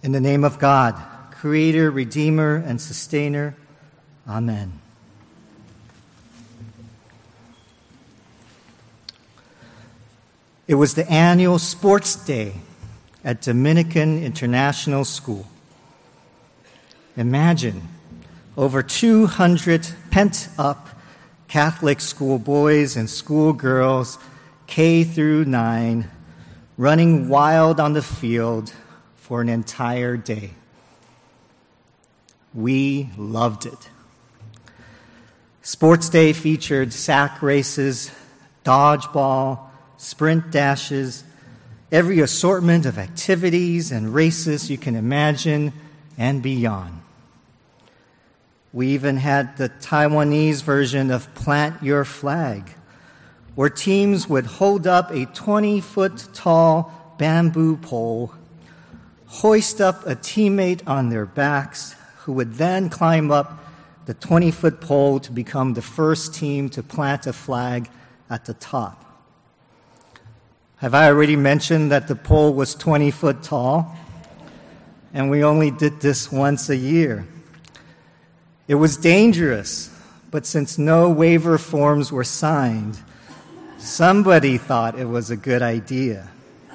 In the name of God, Creator, Redeemer, and Sustainer, Amen. It was the annual sports day at Dominican International School. Imagine over 200 pent-up Catholic schoolboys and schoolgirls, K through 9, running wild on the field for an entire day. We loved it. Sports Day featured sack races, dodgeball, sprint dashes, every assortment of activities and races you can imagine and beyond. We even had the Taiwanese version of Plant Your Flag, where teams would hold up a 20-foot tall bamboo pole, hoist up a teammate on their backs, who would then climb up the 20-foot pole to become the first team to plant a flag at the top. Have I already mentioned that the pole was 20 foot tall? And we only did this once a year. It was dangerous, but since no waiver forms were signed, somebody thought it was a good idea.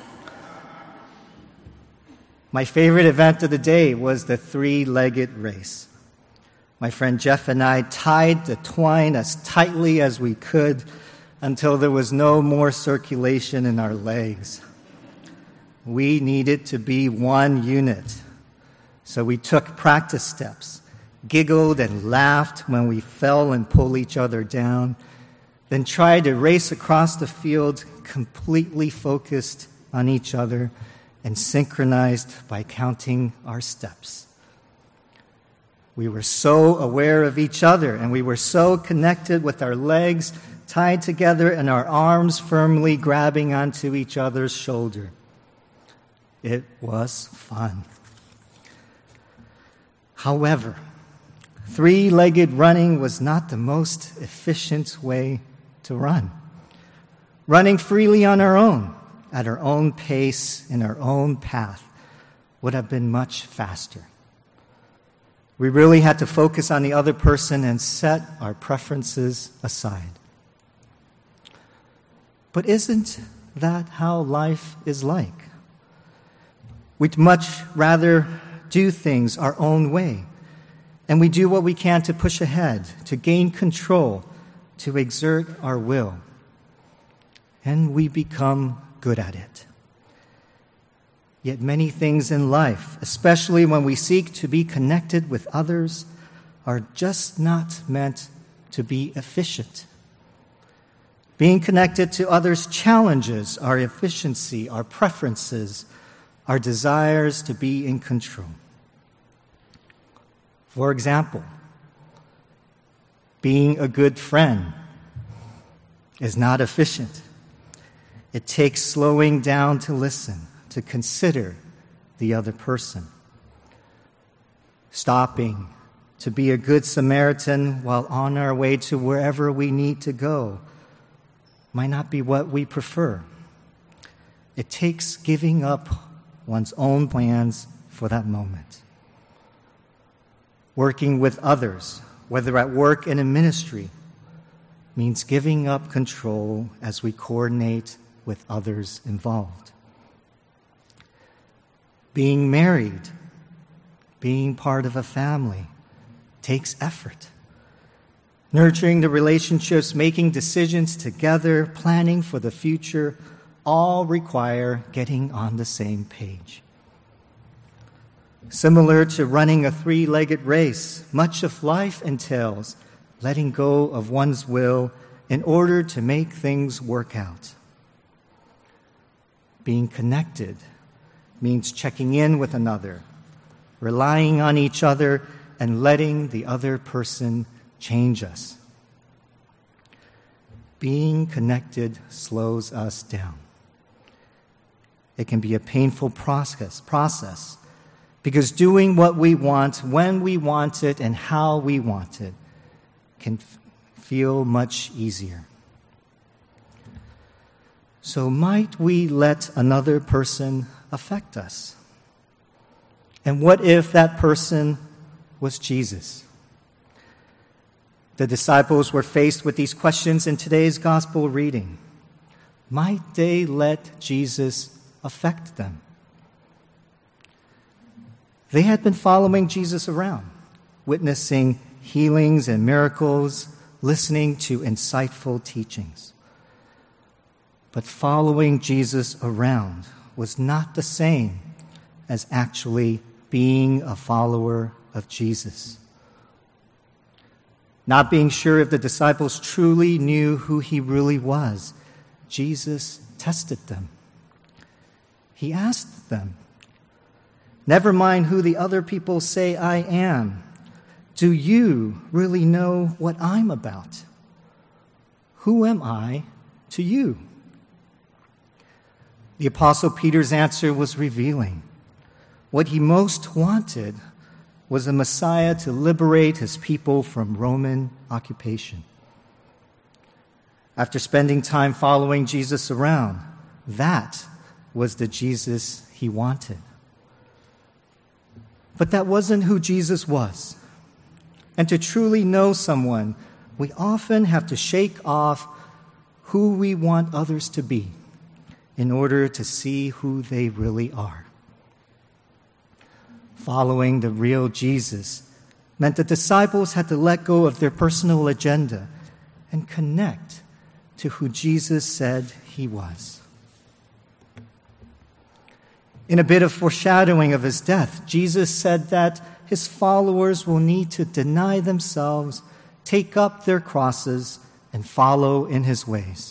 My favorite event of the day was the three-legged race. My friend Jeff and I tied the twine as tightly as we could until there was no more circulation in our legs. We needed to be one unit, so we took practice steps, giggled and laughed when we fell and pulled each other down, then tried to race across the field completely focused on each other and synchronized by counting our steps. We were so aware of each other, and we were so connected with our legs tied together and our arms firmly grabbing onto each other's shoulder. It was fun. However, three-legged running was not the most efficient way to run. Running freely on our own, at our own pace, in our own path, would have been much faster. We really had to focus on the other person and set our preferences aside. But isn't that how life is like? We'd much rather do things our own way, and we do what we can to push ahead, to gain control, to exert our will. And we become good at it. Yet many things in life, especially when we seek to be connected with others, are just not meant to be efficient. Being connected to others challenges our efficiency, our preferences, our desires to be in control. For example, being a good friend is not efficient. It takes slowing down to listen, to consider the other person. Stopping to be a good Samaritan while on our way to wherever we need to go might not be what we prefer. It takes giving up one's own plans for that moment. Working with others, whether at work and in ministry, means giving up control as we coordinate with others involved. Being married, being part of a family, takes effort. Nurturing the relationships, making decisions together, planning for the future, all require getting on the same page. Similar to running a three-legged race, much of life entails letting go of one's will in order to make things work out. Being connected means checking in with another, relying on each other, and letting the other person change us. Being connected slows us down. It can be a painful process because doing what we want, when we want it, and how we want it can feel much easier. So might we let another person affect us? And what if that person was Jesus? The disciples were faced with these questions in today's gospel reading. Might they let Jesus affect them? They had been following Jesus around, witnessing healings and miracles, listening to insightful teachings. But following Jesus around was not the same as actually being a follower of Jesus. Not being sure if the disciples truly knew who he really was, Jesus tested them. He asked them, "Never mind who the other people say I am. Do you really know what I'm about? Who am I to you?" The Apostle Peter's answer was revealing. What he most wanted was a Messiah to liberate his people from Roman occupation. After spending time following Jesus around, that was the Jesus he wanted. But that wasn't who Jesus was. And to truly know someone, we often have to shake off who we want others to be in order to see who they really are. Following the real Jesus meant the disciples had to let go of their personal agenda and connect to who Jesus said he was. In a bit of foreshadowing of his death, Jesus said that his followers will need to deny themselves, take up their crosses, and follow in his ways.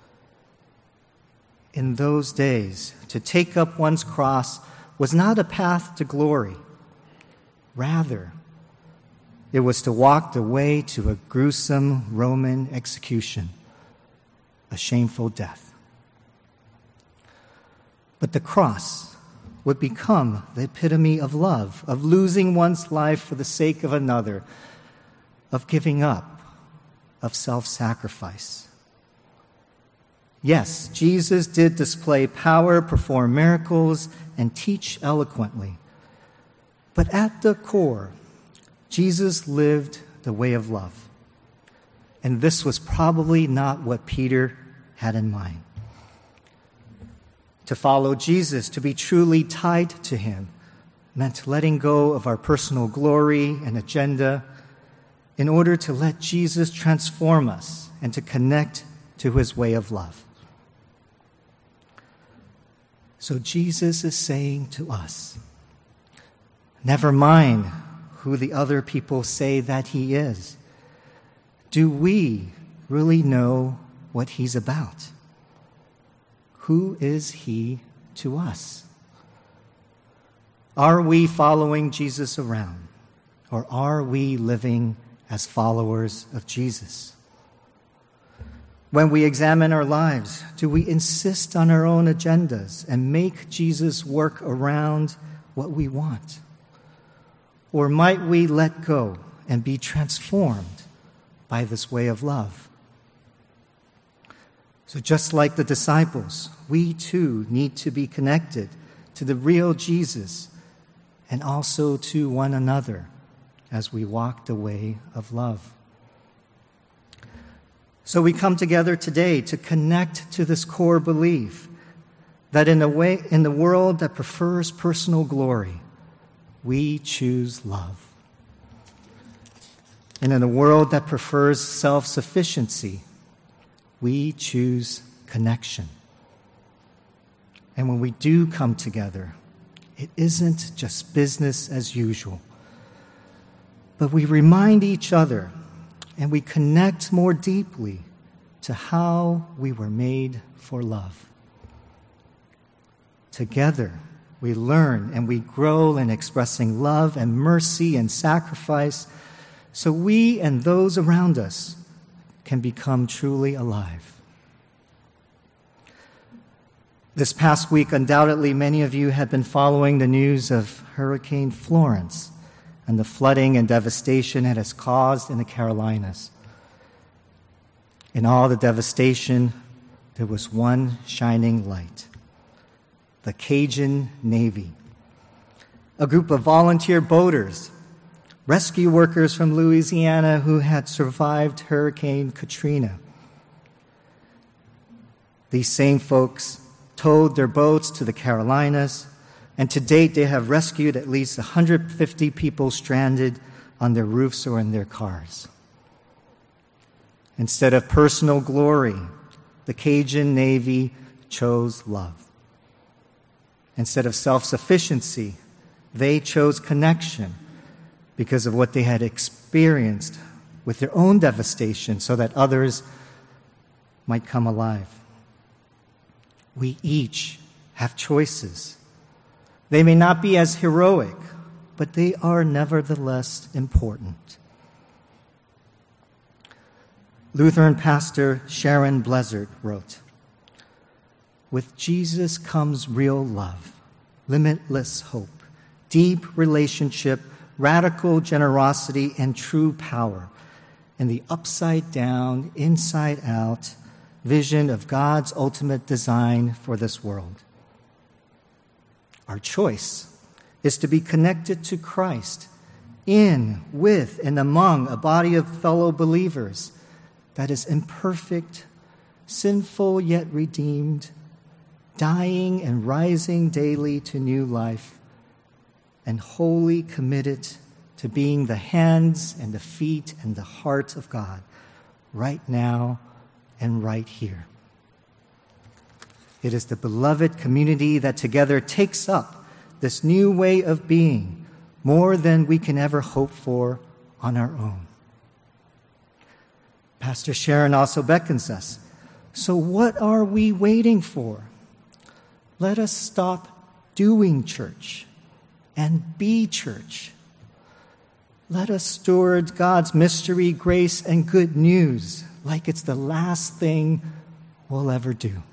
In those days, to take up one's cross was not a path to glory. Rather, it was to walk the way to a gruesome Roman execution, a shameful death. But the cross would become the epitome of love, of losing one's life for the sake of another, of giving up, of self-sacrifice. Yes, Jesus did display power, perform miracles, and teach eloquently. But at the core, Jesus lived the way of love. And this was probably not what Peter had in mind. To follow Jesus, to be truly tied to him, meant letting go of our personal glory and agenda in order to let Jesus transform us and to connect to his way of love. So Jesus is saying to us, never mind who the other people say that he is. Do we really know what he's about? Who is he to us? Are we following Jesus around, or are we living as followers of Jesus? When we examine our lives, do we insist on our own agendas and make Jesus work around what we want? Or might we let go and be transformed by this way of love? So just like the disciples, we too need to be connected to the real Jesus and also to one another as we walk the way of love. So we come together today to connect to this core belief that in the world that prefers personal glory, we choose love. And in a world that prefers self-sufficiency, we choose connection. And when we do come together, it isn't just business as usual, but we remind each other and we connect more deeply to how we were made for love. Together, we learn and we grow in expressing love and mercy and sacrifice so we and those around us can become truly alive. This past week, undoubtedly, many of you have been following the news of Hurricane Florence and the flooding and devastation it has caused in the Carolinas. In all the devastation, there was one shining light: the Cajun Navy, a group of volunteer boaters, rescue workers from Louisiana who had survived Hurricane Katrina. These same folks towed their boats to the Carolinas, and to date they have rescued at least 150 people stranded on their roofs or in their cars. Instead of personal glory, the Cajun Navy chose love. Instead of self-sufficiency, they chose connection because of what they had experienced with their own devastation so that others might come alive. We each have choices. They may not be as heroic, but they are nevertheless important. Lutheran pastor Sharon Blezert wrote, "With Jesus comes real love, limitless hope, deep relationship, radical generosity, and true power, and the upside-down, inside-out vision of God's ultimate design for this world. Our choice is to be connected to Christ, in, with, and among a body of fellow believers that is imperfect, sinful yet redeemed, dying and rising daily to new life, and wholly committed to being the hands and the feet and the heart of God right now and right here. It is the beloved community that together takes up this new way of being more than we can ever hope for on our own." Pastor Sharon also beckons us, so what are we waiting for? Let us stop doing church and be church. Let us steward God's mystery, grace, and good news like it's the last thing we'll ever do.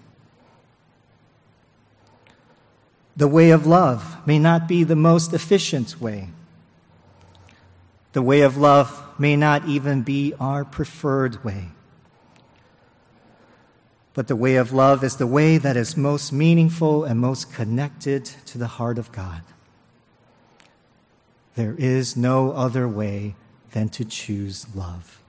The way of love may not be the most efficient way. The way of love may not even be our preferred way. But the way of love is the way that is most meaningful and most connected to the heart of God. There is no other way than to choose love.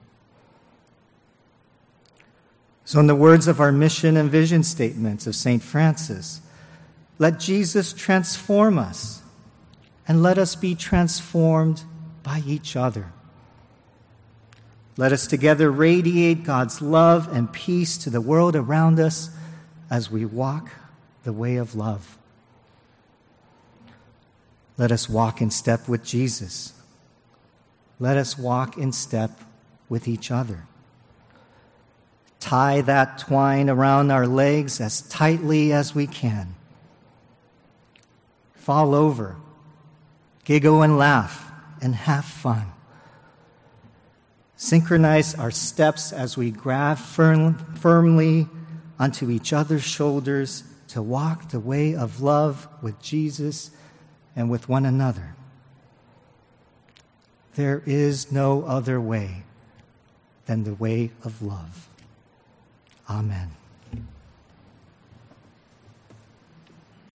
So in the words of our mission and vision statements of St. Francis, let Jesus transform us, and let us be transformed by each other. Let us together radiate God's love and peace to the world around us as we walk the way of love. Let us walk in step with Jesus. Let us walk in step with each other. Tie that twine around our legs as tightly as we can. Fall over, giggle and laugh, and have fun. Synchronize our steps as we grab firmly onto each other's shoulders to walk the way of love with Jesus and with one another. There is no other way than the way of love. Amen.